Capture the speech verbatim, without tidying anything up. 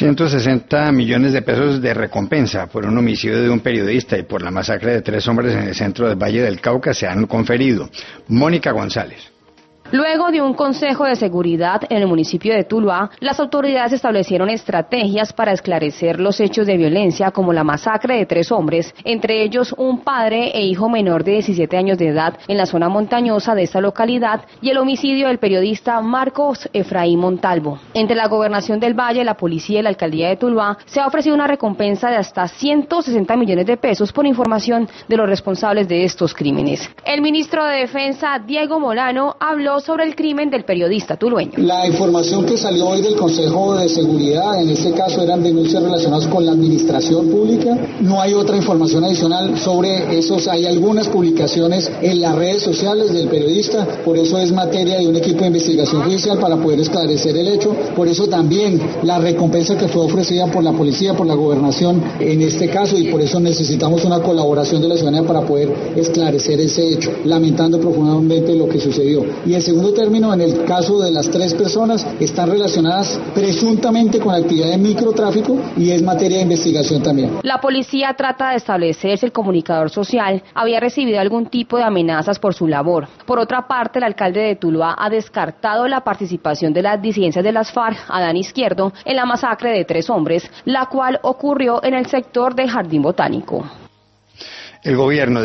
ciento sesenta millones de pesos de recompensa por un homicidio de un periodista y por la masacre de tres hombres en el centro del Valle del Cauca se han conferido. Mónica González. Luego de un consejo de seguridad en el municipio de Tuluá, las autoridades establecieron estrategias para esclarecer los hechos de violencia como la masacre de tres hombres, entre ellos un padre e hijo menor de diecisiete años de edad en la zona montañosa de esta localidad y el homicidio del periodista Marcos Efraín Montalvo. Entre la Gobernación del Valle, la policía y la alcaldía de Tuluá se ha ofrecido una recompensa de hasta ciento sesenta millones de pesos por información de los responsables de estos crímenes. El ministro de Defensa, Diego Molano, habló sobre el crimen del periodista tulueño. La información que salió hoy del Consejo de Seguridad, en este caso eran denuncias relacionadas con la administración pública. No hay otra información adicional sobre esos. Hay algunas publicaciones en las redes sociales del periodista, por eso es materia de un equipo de investigación judicial para poder esclarecer el hecho. Por eso también la recompensa que fue ofrecida por la policía, por la gobernación en este caso, y por eso necesitamos una colaboración de la ciudadanía para poder esclarecer ese hecho, lamentando profundamente lo que sucedió. Y el segundo término, en el caso de las tres personas, están relacionadas presuntamente con actividad de microtráfico y es materia de investigación también. La policía trata de establecer si el comunicador social había recibido algún tipo de amenazas por su labor. Por otra parte, el alcalde de Tuluá ha descartado la participación de las disidencias de las FARC, Adán Izquierdo, en la masacre de tres hombres, la cual ocurrió en el sector del Jardín Botánico. El gobierno